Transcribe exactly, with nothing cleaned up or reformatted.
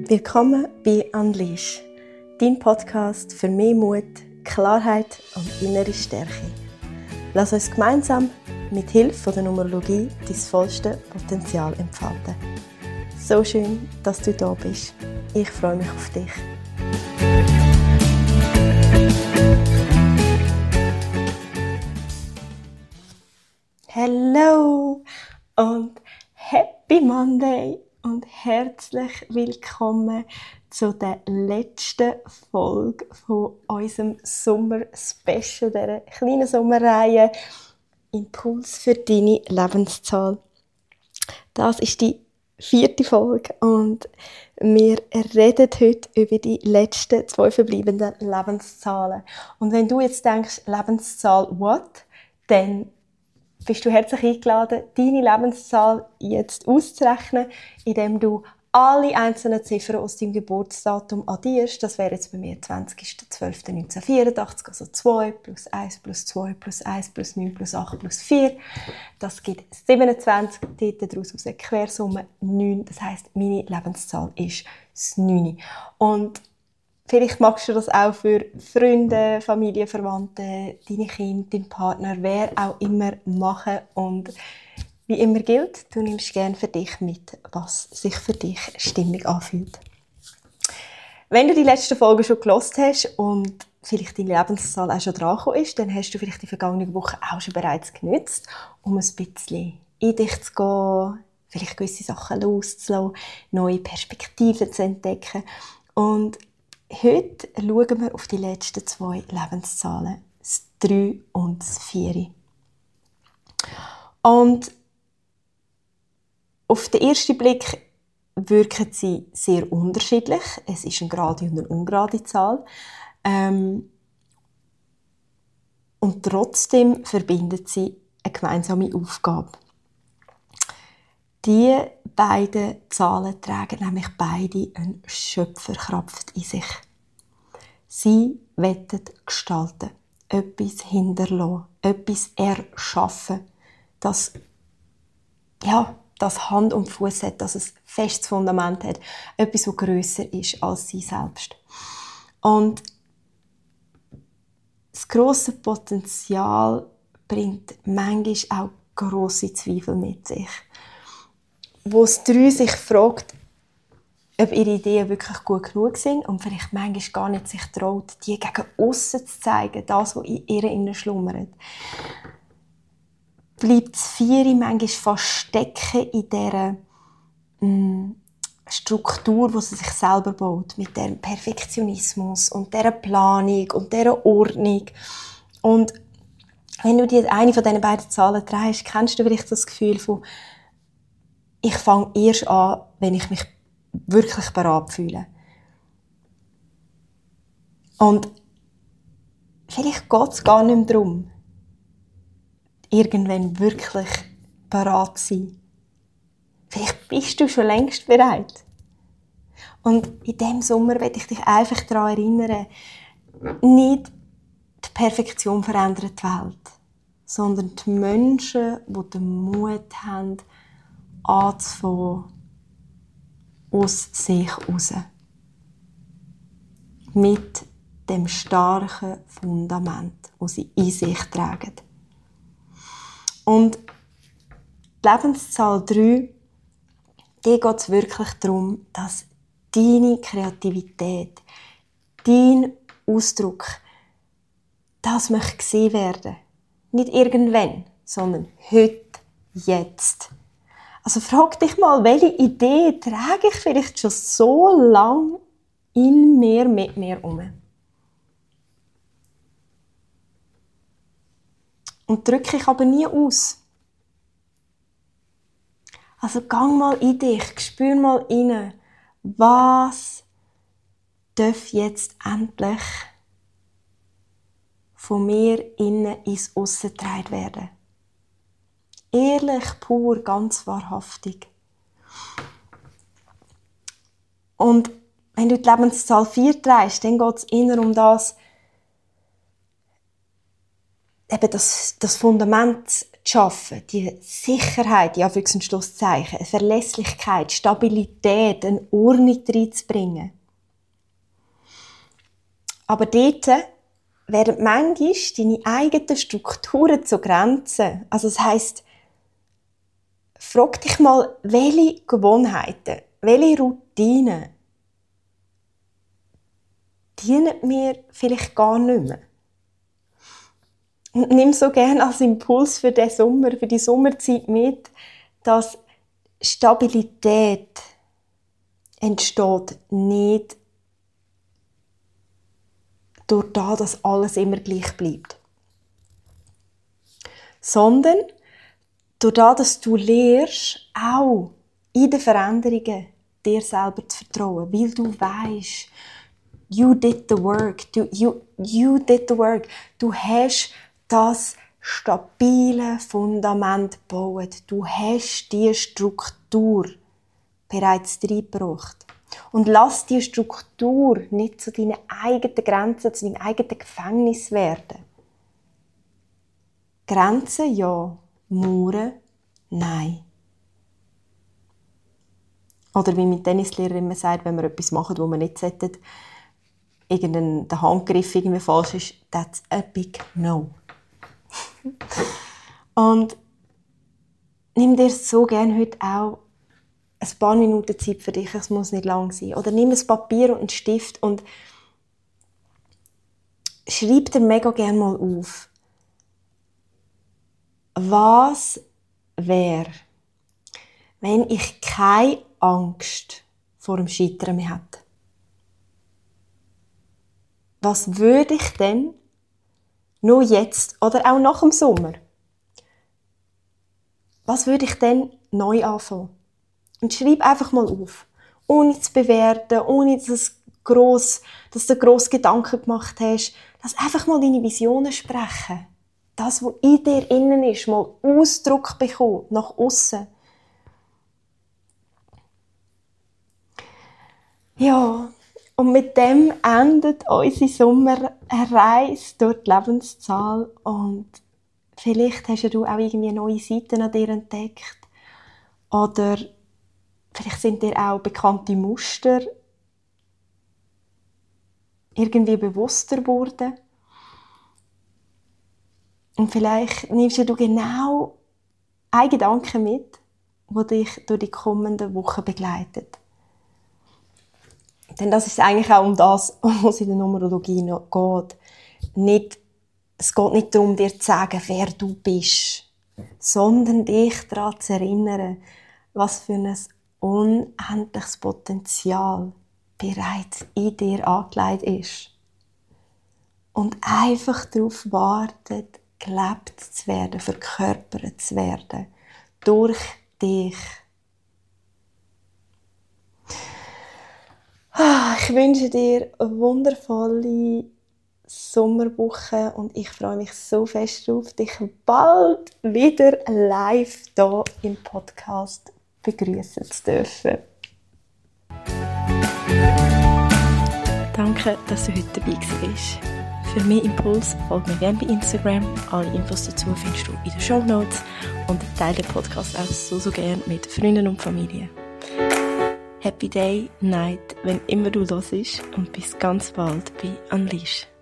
Willkommen bei Unleash, dein Podcast für mehr Mut, Klarheit und innere Stärke. Lass uns gemeinsam mit Hilfe der Numerologie dein vollste Potenzial entfalten. So schön, dass du da bist. Ich freue mich auf dich. Hallo und Happy Monday und herzlich willkommen zu der letzten Folge von unserem Sommer-Special, dieser kleinen Sommerreihe Impuls für deine Lebenszahl. Das ist die vierte Folge und wir reden heute über die letzten zwei verbleibenden Lebenszahlen. Und wenn du jetzt denkst, Lebenszahl what? Dann bist du herzlich eingeladen, deine Lebenszahl jetzt auszurechnen, indem du alle einzelnen Ziffern aus deinem Geburtsdatum addierst. Das wäre jetzt bei mir zwanzigster zwölfter neunzehnhundertvierundachtzig, also zwei plus eins plus zwei plus eins plus neun plus acht plus vier. Das gibt siebenundzwanzig, daraus aus eine Quersumme neun. Das heisst, meine Lebenszahl ist das neun. Und vielleicht magst du das auch für Freunde, Familie, Verwandte, deine Kinder, deinen Partner, wer auch immer machen. Und wie immer gilt, du nimmst gerne für dich mit, was sich für dich stimmig anfühlt. Wenn du die letzte Folge schon gehört hast und vielleicht deine Lebenszahl auch schon dran gekommen ist, dann hast du vielleicht die vergangene Woche auch schon bereits genutzt, um ein bisschen in dich zu gehen, vielleicht gewisse Sachen loszulassen, neue Perspektiven zu entdecken. Und heute schauen wir auf die letzten zwei Lebenszahlen, das drei und das vier. Und auf den ersten Blick wirken sie sehr unterschiedlich. Es ist eine gerade und eine ungerade Zahl. Ähm, und trotzdem verbinden sie eine gemeinsame Aufgabe. Die beiden Zahlen tragen nämlich beide eine Schöpferkraft in sich. Sie wollen gestalten, etwas hinterlassen, etwas erschaffen, das, ja, das Hand und Fuß hat, dass es ein festes Fundament hat, etwas, das grösser ist als sie selbst. Und das grosse Potenzial bringt manchmal auch grosse Zweifel mit sich. Wo das drei sich fragt, ob ihre Ideen wirklich gut genug sind und vielleicht manchmal gar nicht sich traut, die gegen aussen zu zeigen, das, was in ihr innen schlummert. Bleibt das Vieri manchmal fast stecken in dieser mh, Struktur, die sie sich selber baut, mit dem Perfektionismus und dieser Planung und dieser Ordnung. Und wenn du die, eine von diesen beiden Zahlen drehst, kennst du vielleicht das Gefühl von, ich fange erst an, wenn ich mich wirklich bereit fühle. Und vielleicht geht es gar nicht mehr darum, irgendwann wirklich bereit zu sein. Vielleicht bist du schon längst bereit. Und in diesem Sommer will ich dich einfach daran erinnern, nicht die Perfektion verändert die Welt, sondern die Menschen, die den Mut haben, anzufangen, aus sich heraus. Mit dem starken Fundament, das sie in sich tragen. Und die Lebenszahl drei, die geht es wirklich darum, dass deine Kreativität, dein Ausdruck, das möchte gesehen werden. Nicht irgendwann, sondern heute, jetzt. Also frag dich mal, welche Idee trage ich vielleicht schon so lange in mir, mit mir um? Und drücke ich aber nie aus. Also gang mal in dich, spür mal rein, was darf jetzt endlich von mir innen ins Aussen getragen werden. Ehrlich, pur, ganz wahrhaftig. Und wenn du die Lebenszahl vier drehst, dann geht es eher um das, eben das, das Fundament zu schaffen, die Sicherheit, ja, für ein Schlusszeichen, eine Verlässlichkeit, Stabilität, eine Ordnung reinzubringen. Aber dort werden manchmal deine eigenen Strukturen zu Grenzen. Also das heisst, frag dich mal, welche Gewohnheiten, welche Routinen dienen mir vielleicht gar nicht mehr. Und nimm so gerne als Impuls für den Sommer, für die Sommerzeit mit, dass Stabilität entsteht nicht durch das, dass alles immer gleich bleibt. Sondern durch das, dass du lernst, auch in den Veränderungen dir selber zu vertrauen, weil du weisst, you did the work, du, you, you did the work. Du hast das stabile Fundament gebaut. Du hast die Struktur bereits reingebracht. Und lass die Struktur nicht zu deinen eigenen Grenzen, zu deinem eigenen Gefängnis werden. Grenzen ja, Mauern nein. Oder wie mein Tennislehrer immer sagt, wenn wir etwas machen, wo wir nicht sollten, irgendein der Handgriff irgendwie falsch ist, that's a big no. Und nimm dir so gerne heute auch ein paar Minuten Zeit für dich, es muss nicht lang sein. Oder nimm ein Papier und einen Stift und schreib dir mega gerne mal auf, was wäre, wenn ich keine Angst vor dem Scheitern mehr hätte. Was würde ich denn nur jetzt oder auch nach dem Sommer, was würde ich denn neu anfangen? Und schreib einfach mal auf, ohne zu bewerten, ohne dass, gross, dass du grosse Gedanken gemacht hast. Lass einfach mal deine Visionen sprechen. Das, was in dir innen ist, mal Ausdruck bekommen, nach aussen. Ja, und mit dem endet unsere Sommerreise durch die Lebenszahl. Und vielleicht hast du auch irgendwie neue Seiten an dir entdeckt. Oder vielleicht sind dir auch bekannte Muster irgendwie bewusster geworden. Und vielleicht nimmst du genau einen Gedanken mit, der dich durch die kommenden Wochen begleitet. Denn das ist eigentlich auch um das, was in der Numerologie noch geht. Nicht, es geht nicht darum, dir zu sagen, wer du bist, sondern dich daran zu erinnern, was für ein unendliches Potenzial bereits in dir angelegt ist. Und einfach darauf wartet, gelebt zu werden, verkörpert zu werden. Durch dich. Ich wünsche dir eine wundervolle Sommerwoche und ich freue mich so fest darauf, dich bald wieder live hier im Podcast begrüßen zu dürfen. Danke, dass du heute dabei warst. Für mehr Impuls folg mir gerne bei Instagram. Alle Infos dazu findest du in den Shownotes und teile den Podcast auch so, so gerne mit Freunden und Familie. Happy Day, Night, wenn immer du los bist und bis ganz bald bei Unleash.